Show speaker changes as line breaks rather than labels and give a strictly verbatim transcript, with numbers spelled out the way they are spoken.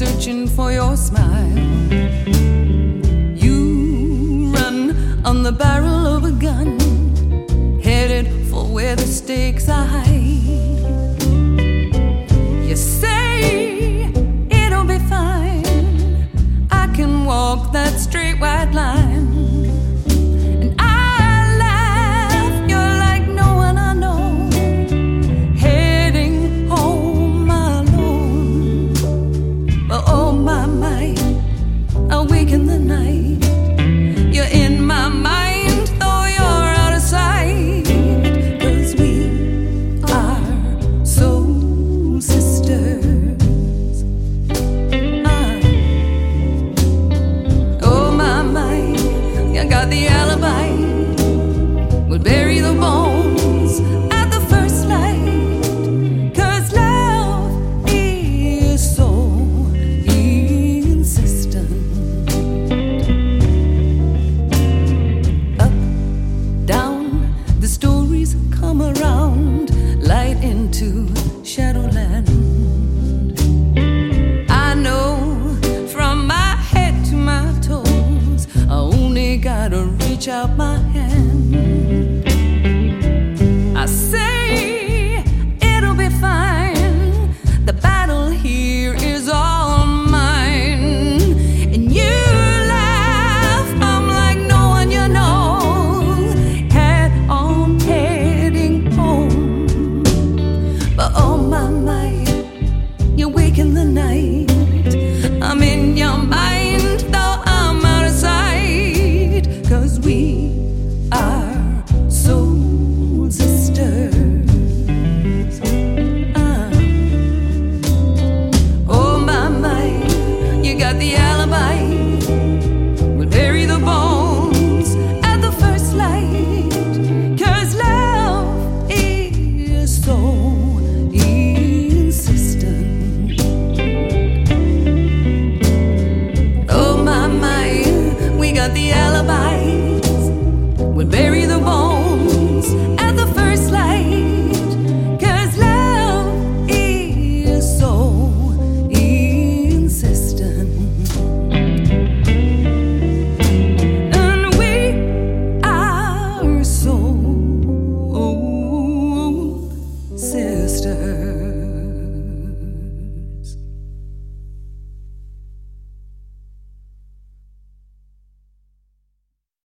searching for your smile. You run on the barrel of a gun, headed for where the stakes are high. You say it'll be fine, I can walk that straight white line. And I laugh, you're like no one I know, heading home alone. But oh my, my, awake in the night, you're in my mind, though you're out of sight. 'Cause we are soul sisters. Ah. Oh my, my, you got the alibi. We'll bury the bones at the first light. 'Cause love is so insistent. Up, down, the stories come around, light into shadowland. I know from my head to my toes, I only gotta reach out my